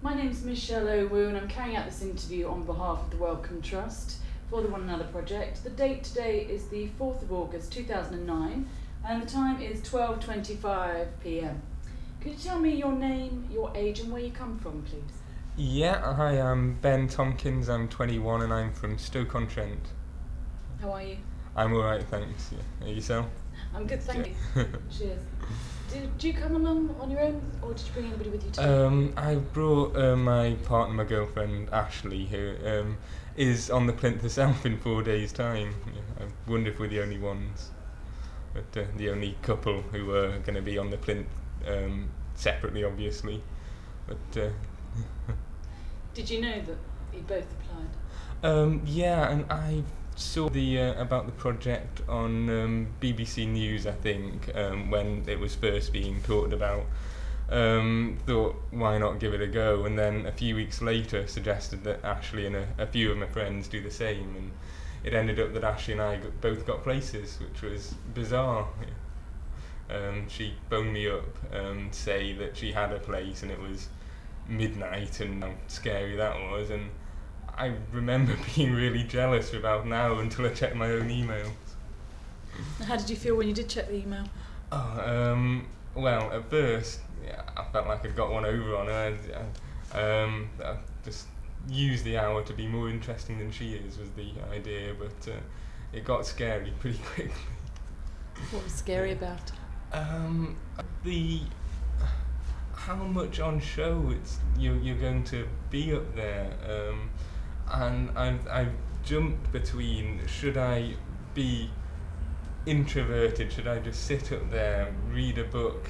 My name's Michelle Owu and I'm carrying out this interview on behalf of the Wellcome Trust for the One Another project. The date today is the 4th of August 2009 and the time is 12:25 p.m. Could you tell me your name, your age and where you come from, please? Yeah, hi, I'm Ben Tompkins, I'm 21 and I'm from Stoke-on-Trent. How are you? I'm alright, thanks. Yeah. Yourself? I'm good, thank you. Cheers. Did you come along on your own or did you bring anybody with you today? I brought my partner, my girlfriend Ashley, who is on the Plinth herself in 4 days' time. Yeah, I wonder if we're the only ones, but the only couple who are going to be on the Plinth separately, obviously. But Did you know that you both applied? yeah, and I saw the about the project on BBC News, I think, when it was first being talked about. Thought, why not give it a go? And then a few weeks later suggested that Ashley and a few of my friends do the same, and it ended up that Ashley and I both got places, which was bizarre. She phoned me up to say that she had a place and it was midnight and how scary that was, and I remember being really jealous for about an hour until I checked my own emails. How did you feel when you did check the email? Oh, well, at first, yeah, I felt like I'd got one over on her. I just used the hour to be more interesting than she is, was the idea, but it got scary pretty quickly. What was scary about it? The how much on show you're going to be up there, and I've jumped between, should I be introverted, should I just sit up there, read a book,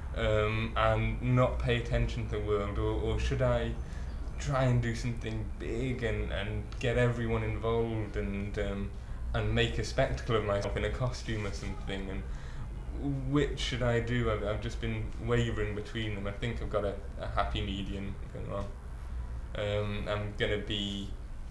and not pay attention to the world, or should I try and do something big and get everyone involved and make a spectacle of myself in a costume or something, and which should I do? I've just been wavering between them. I think I've got a happy medium going on. I'm going to be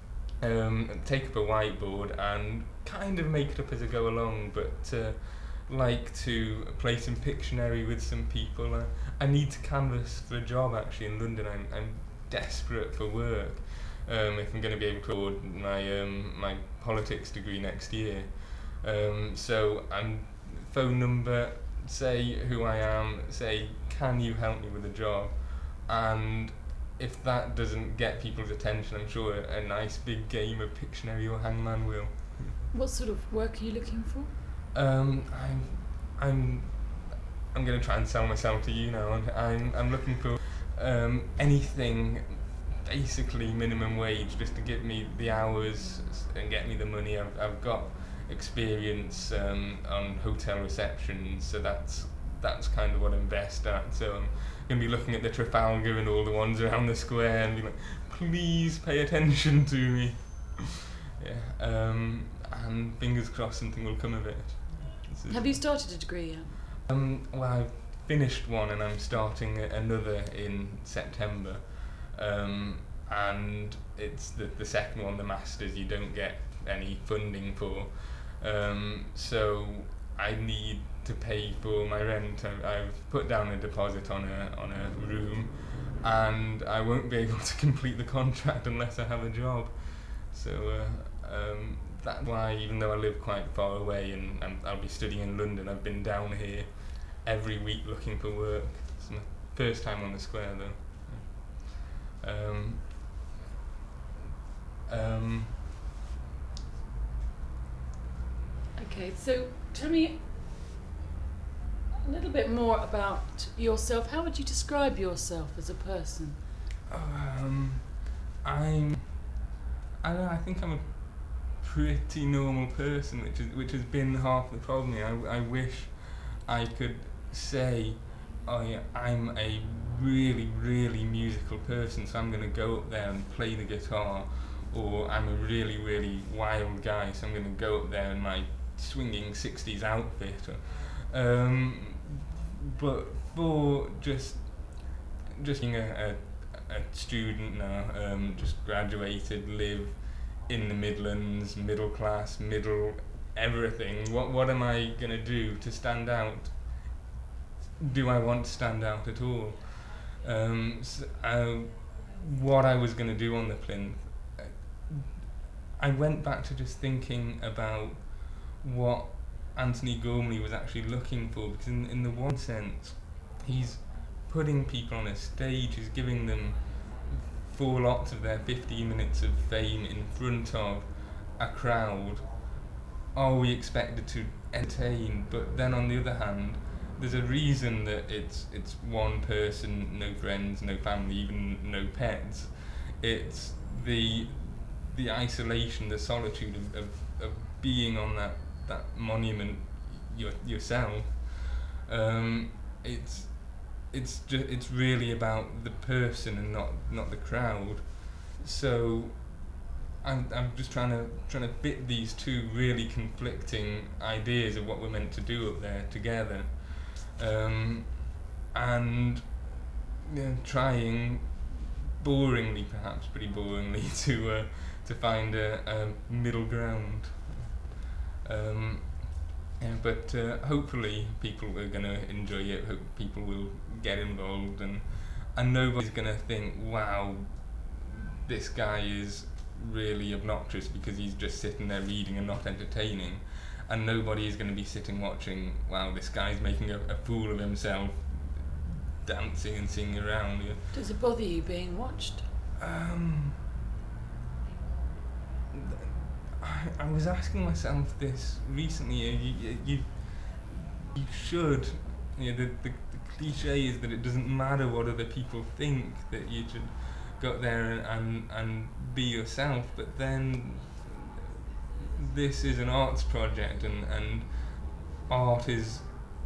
take up a whiteboard and kind of make it up as I go along, but like to play some Pictionary with some people. I need to canvass for a job actually in London. I'm desperate for work if I'm going to be able to afford my politics degree next year. So I'm phone number, say who I am, say can you help me with a job, and if that doesn't get people's attention, I'm sure a nice big game of Pictionary or Hangman will. What sort of work are you looking for? I'm going to try and sell myself to you now. I'm looking for anything, basically minimum wage, just to give me the hours and get me the money. I've got experience on hotel receptions, so that's kind of what I'm best at. So I'm going to be looking at the Trafalgar and all the ones around the square and be like, please pay attention to me. Yeah, and fingers crossed something will come of it. Have you started a degree yet? Well, I've finished one and I'm starting another in September, and it's the second one, the Masters, you don't get any funding for. So I need to pay for my rent. I've put down a deposit on a room, and I won't be able to complete the contract unless I have a job. So that's why, even though I live quite far away and I'll be studying in London, I've been down here every week looking for work. It's my first time on the square though. Okay, so tell me a little bit more about yourself. How would you describe yourself as a person? I don't know, I think I'm a pretty normal person, which has been half the problem here. I wish I could say, oh yeah, I'm a really, really musical person, so I'm going to go up there and play the guitar, or I'm a really, really wild guy, so I'm going to go up there in my swinging 60s outfit. But for just being a student now, just graduated, live in the Midlands, middle class, middle everything. What am I gonna do to stand out? Do I want to stand out at all? what I was going to do on the plinth, I went back to just thinking about what Anthony Gormley was actually looking for, because in the one sense, he's putting people on a stage, he's giving them 4 lots of their 15 minutes of fame in front of a crowd. Are we expected to entertain? But then on the other hand, there's a reason that it's one person, no friends, no family, even no pets. It's the isolation, the solitude of being on that monument yourself. It's really about the person and not the crowd. So I'm just trying to fit these two really conflicting ideas of what we're meant to do up there together, and trying boringly, perhaps pretty boringly, to find a middle ground. But hopefully people are going to enjoy it. Hope people will get involved, and nobody's going to think, wow, this guy is really obnoxious because he's just sitting there reading and not entertaining, and nobody is going to be sitting watching, wow, this guy's making a fool of himself, dancing and singing around. Does it bother you being watched? I was asking myself this recently. You should. The cliche is that it doesn't matter what other people think, that you should go up there and be yourself. But then this is an arts project, and art is.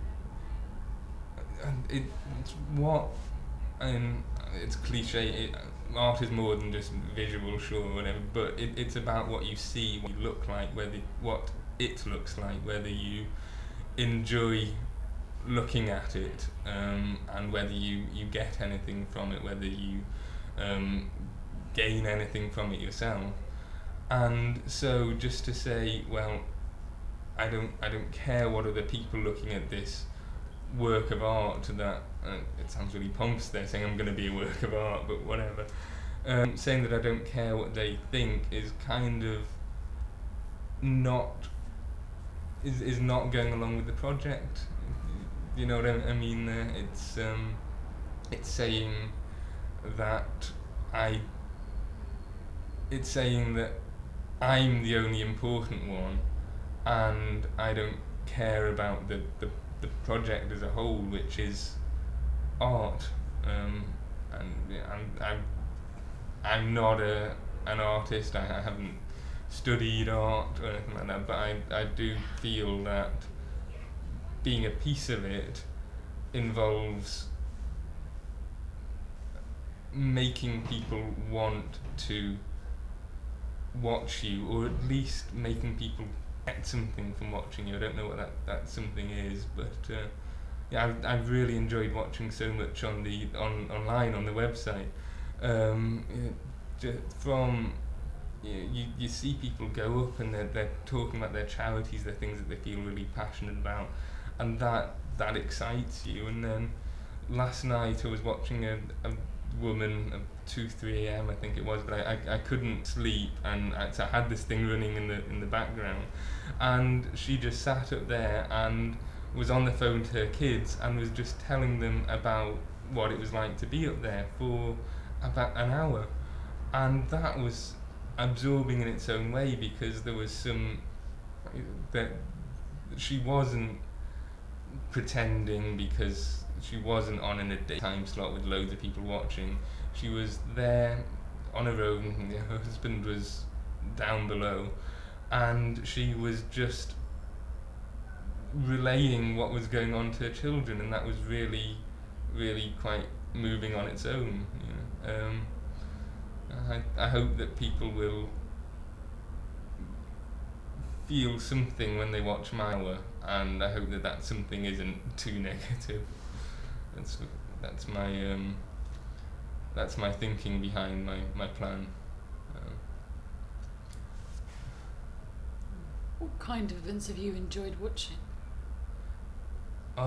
It's what. It's cliche. Art is more than just visual, sure, whatever, but it's about what you see, what you look like, what it looks like, whether you enjoy looking at it, and whether you get anything from it, whether you gain anything from it yourself. And so just to say, well, I don't care what other people looking at this work of art, that it sounds really pompous there saying I'm going to be a work of art, but whatever. Saying that I don't care what they think is kind of not going along with the project. You know what I mean? It's saying that I'm the only important one, and I don't care about the project as a whole, which is art. I'm not an artist. I haven't studied art or anything like that, but I do feel that being a piece of it involves making people want to watch you, or at least making people get something from watching you. I don't know what that something is, but yeah, I've really enjoyed watching so much online on the website. From you see people go up and they're talking about their charities, their things that they feel really passionate about, and that excites you. And then last night I was watching a woman at 2-3 a.m. I think it was, but I couldn't sleep, and so I had this thing running in the background, and she just sat up there and was on the phone to her kids and was just telling them about what it was like to be up there for about an hour. And that was absorbing in its own way, because there was that she wasn't pretending, because she wasn't on in a daytime slot with loads of people watching. She was there on her own. Her husband was down below, and she was just relaying what was going on to her children, and that was really, really quite moving on its own. I hope that people will feel something when they watch my hour, and I hope that something isn't too negative. That's my thinking behind my plan. What kind of events have you enjoyed watching?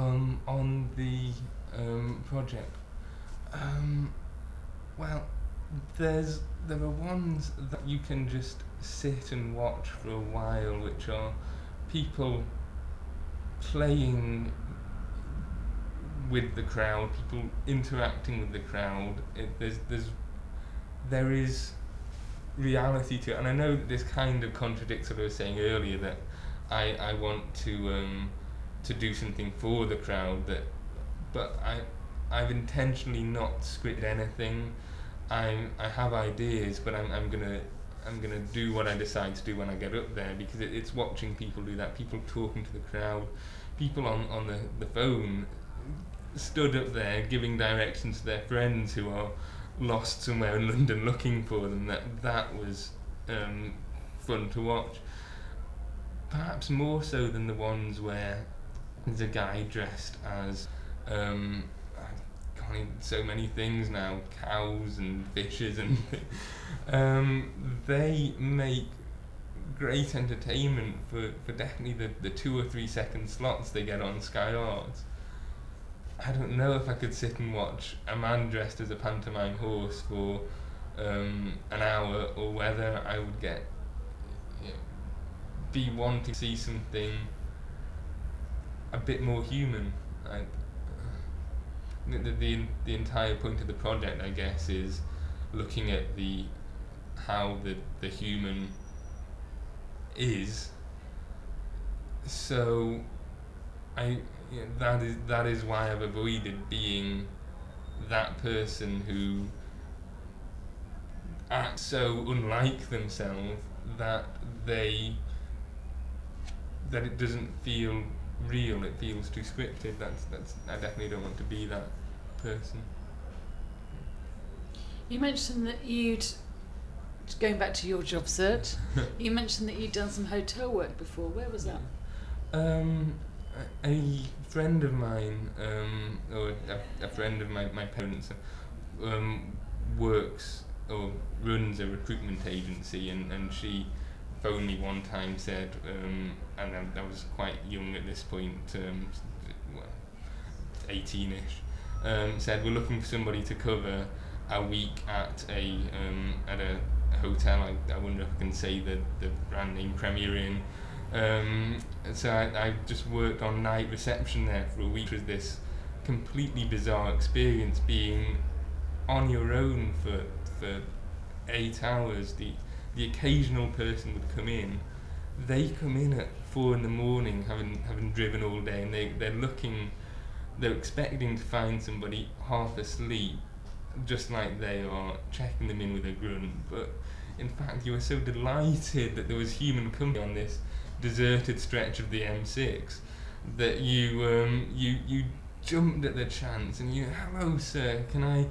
On the project, well, there are ones that you can just sit and watch for a while, which are people playing with the crowd, people interacting with the crowd. There is reality to it, and I know that this kind of contradicts what I was saying earlier, that I want to do something for the crowd, but I've intentionally not scripted anything. I have ideas, but I'm gonna do what I decide to do when I get up there, because it's watching people do that, people talking to the crowd, people on the phone stood up there giving directions to their friends who are lost somewhere in London looking for them. That was fun to watch. Perhaps more so than the ones where there's a guy dressed as so many things now, cows and fishes and they make great entertainment for definitely the 2 or 3 second slots they get on Sky Arts. I don't know if I could sit and watch a man dressed as a pantomime horse for an hour, or whether I would be wanting to see something a bit more human. The entire point of the project, I guess, is looking at how the human is. So that is why I've avoided being that person who acts so unlike themselves that it doesn't feel real. It feels too scripted. I definitely don't want to be that person. You mentioned that going back to your job search, you mentioned that you'd done some hotel work before. Where was that? A friend of mine, or a friend of my parents, works or runs a recruitment agency, and she phoned me one time, said, and I was quite young at this point, 18ish, said, we're looking for somebody to cover a week at a hotel. I wonder if I can say the brand name, Premier Inn. So I just worked on night reception there for a week. It was this completely bizarre experience, being on your own for 8 hours. The occasional person would come in. They come in at 4 a.m, having driven all day, and they're expecting to find somebody half asleep, just like they are, checking them in with a grunt. But in fact, you were so delighted that there was human company on this deserted stretch of the M6 that you jumped at the chance, and hello sir, can I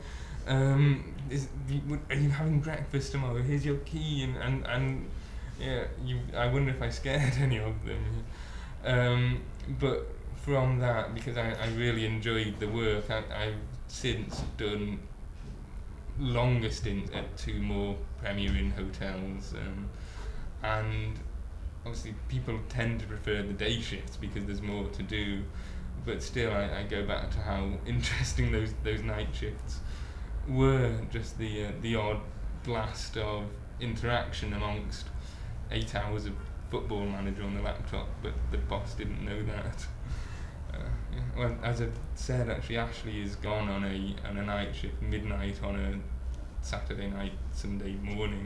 are you having breakfast tomorrow? Here's your key, and yeah, I wonder if I scared any of them. But from that, because I really enjoyed the work, I've since done longer stints at 2 more Premier Inn hotels, and obviously people tend to prefer the day shifts because there's more to do, but still I go back to how interesting those night shifts were. Just the odd blast of interaction amongst 8 hours of Football Manager on the laptop, but the boss didn't know that. Well, as I said, actually Ashley is gone on a night shift, midnight on a Saturday night, Sunday morning,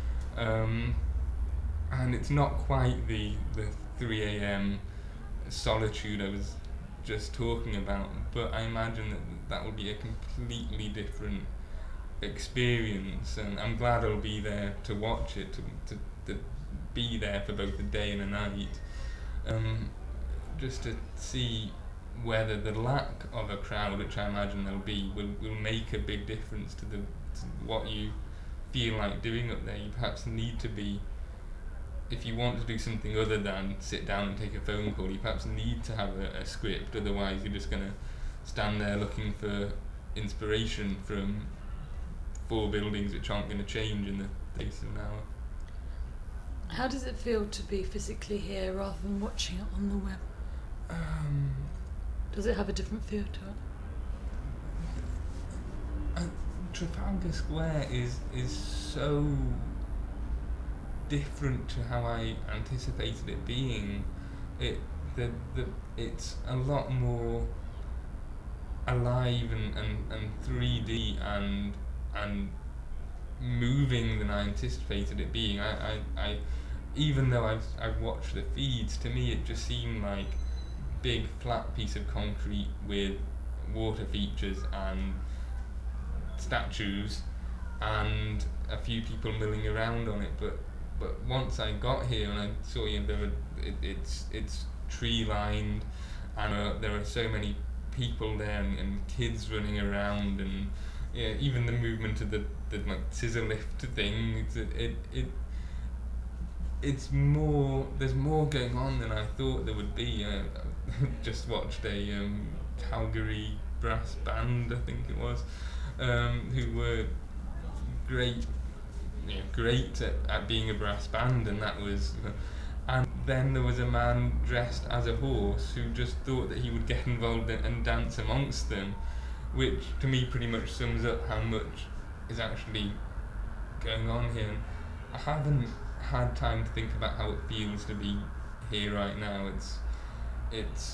and it's not quite the 3 a.m. solitude I was just talking about, but I imagine that will be a completely different experience, and I'm glad I'll be there to watch it, to be there for both a day and a night, just to see whether the lack of a crowd, which I imagine there'll be, will make a big difference to what you feel like doing up there. You perhaps need to be, if you want to do something other than sit down and take a phone call, you perhaps need to have a script, otherwise you're just going to stand there looking for inspiration from 4 buildings which aren't going to change in the space of an hour. How does it feel to be physically here rather than watching it on the web? Does it have a different feel to it? Trafalgar Square is so different to how I anticipated it being. It's a lot more alive and 3D and moving than I anticipated it being. I even though I've watched the feeds, to me it just seemed like big flat piece of concrete with water features and statues and a few people milling around on it. But once I got here and I saw it's tree lined, and there are so many people there and kids running around, and even the movement of the like scissor lift thing. It's more. There's more going on than I thought there would be. Just watched a Calgary brass band, I think it was, who were great at being a brass band, and that was. And then there was a man dressed as a horse who just thought that he would get involved and dance amongst them, which to me pretty much sums up how much is actually going on here. I haven't had time to think about how it feels to be here right now. It's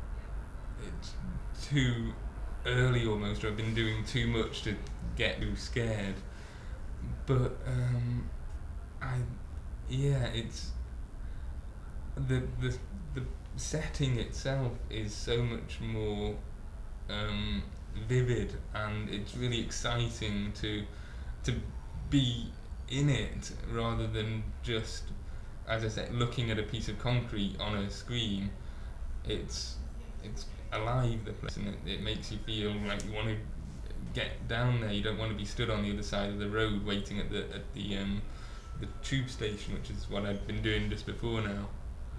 too early almost, or I've been doing too much to get too scared. But it's the setting itself is so much more vivid, and it's really exciting to be in it rather than just, as I said, looking at a piece of concrete on a screen. It's alive, the place, and it makes you feel like you want to get down there. You don't want to be stood on the other side of the road waiting at the tube station, which is what I've been doing just before now.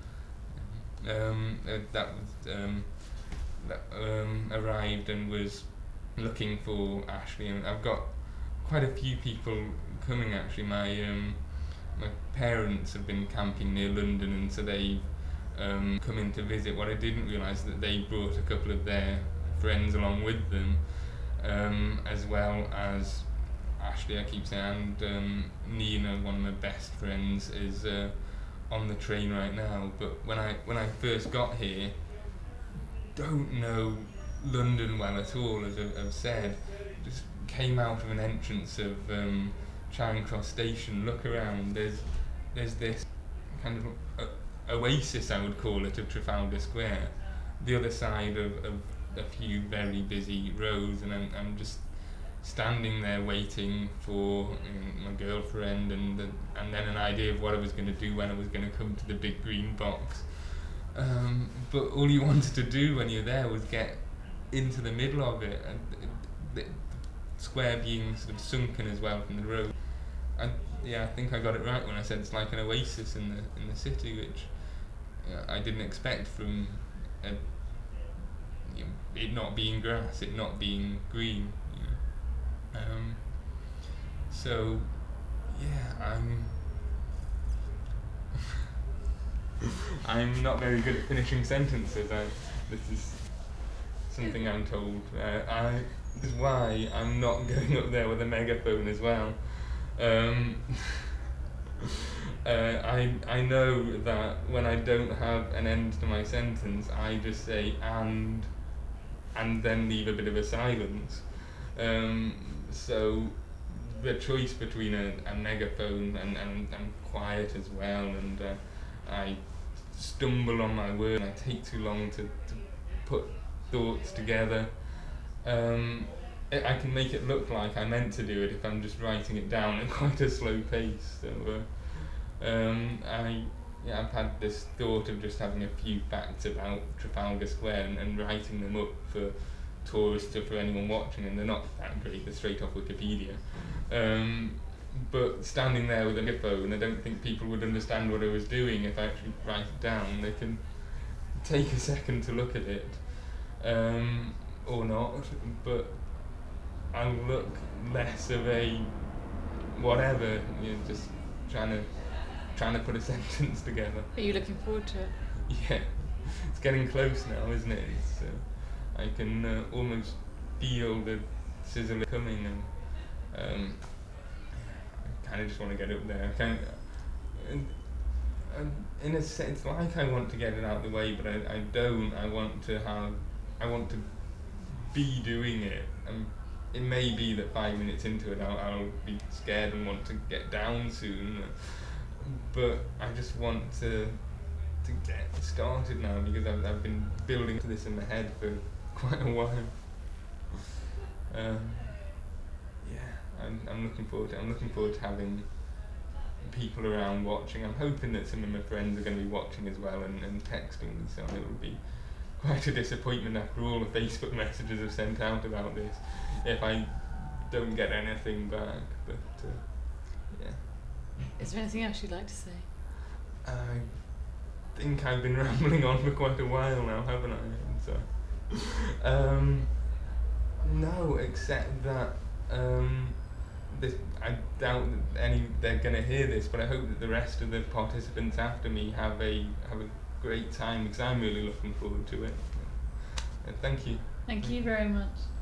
Arrived and was looking for Ashley, and I've got quite a few people coming actually. My parents have been camping near London, and so they've come in to visit. What I didn't realise that they brought a couple of their friends along with them, as well as Ashley, I keep saying, and Nina, one of my best friends, is on the train right now. But when I first got here, don't know London well at all, as I've said. Just came out of an entrance of Charing Cross Station, look around, there's this kind of oasis, I would call it, of Trafalgar Square, the other side of a few very busy rows, and I'm just standing there waiting for my girlfriend, and then an idea of what I was going to do when I was going to come to the big green box. But all you wanted to do when you're there was get into the middle of it, and the square being sort of sunken as well from the road. I think I got it right when I said it's like an oasis in the city, which I didn't expect from it not being grass, it not being green. So yeah, I'm not very good at finishing sentences. This is something I'm told. This is why I'm not going up there with a megaphone as well. I know that when I don't have an end to my sentence, I just say and then leave a bit of a silence. So the choice between a megaphone and quiet as well, and I stumble on my word, and I take too long to put thoughts together. I can make it look like I meant to do it if I'm just writing it down at quite a slow pace. So I've had this thought of just having a few facts about Trafalgar Square and writing them up for tourists or for anyone watching, and they're not that great, they're straight off Wikipedia. But standing there with a megaphone, I don't think people would understand what I was doing if I actually write it down. They can take a second to look at it, or not, but I'll look less of a whatever, just trying to put a sentence together. Are you looking forward to it? Yeah, it's getting close now, isn't it? I can almost feel the sizzle coming, and I kind of just want to get up there. And in a sense, like I want to get it out of the way, but I don't. I want to be doing it. And it may be that 5 minutes into it I'll be scared and want to get down soon, but I just want to get started now, because I've been building this in my head for quite a while. I'm looking forward to it. I'm looking forward to having people around watching. I'm hoping that some of my friends are going to be watching as well and texting me, so it will be quite a disappointment after all the Facebook messages I've sent out about this if I don't get anything back. But yeah. Is there anything else you'd like to say? I think I've been rambling on for quite a while now, haven't I? So, no, except that I doubt that they're going to hear this, but I hope that the rest of the participants after me have a great time, because I'm really looking forward to it. Thank you. Thank you very much.